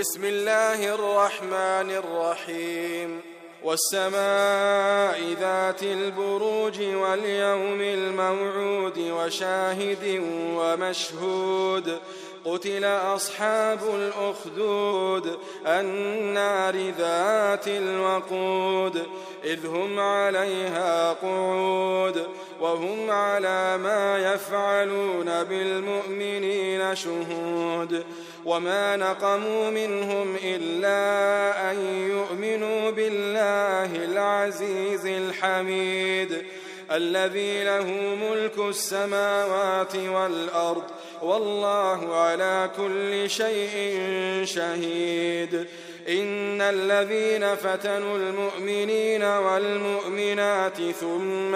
بسم الله الرحمن الرحيم والسماء ذات البروج واليوم الموعود وشاهد ومشهود قتل أصحاب الأخدود النار ذات الوقود إذ هم عليها قعود وهم على ما يفعلون بالمؤمنين شهود وما نقموا منهم إلا أن يؤمنوا بالله العزيز الحميد الذي له ملك السماوات والأرض والله على كل شيء شهيد إن الذين فتنوا المؤمنين والمؤمنات ثم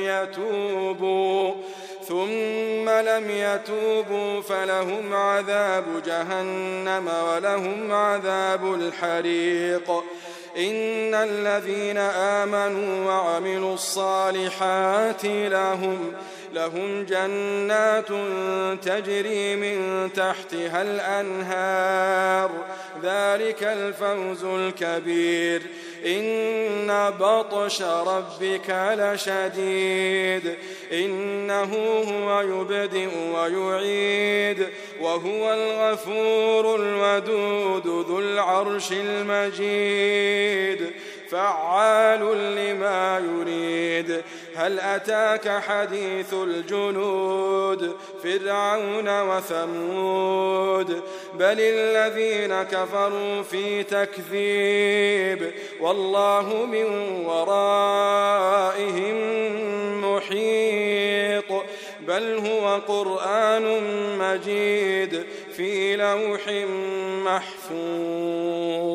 لم يتوبوا فلهم عذاب جهنم ولهم عذاب الحريق إن الذين آمنوا وعملوا الصالحات لهم جنات تجري من تحتها الأنهار ذلك الفوز الكبير إن بطش ربك لشديد إنه هو يبدئ ويعيد وهو الغفور الودود ذو العرش المجيد فعال لما يريد هل أتاك حديث الجنود فرعون وثمود بل الذين كفروا في تكذيب والله من ورائهم محيط بل هو قرآن مجيد في لوح محفوظ.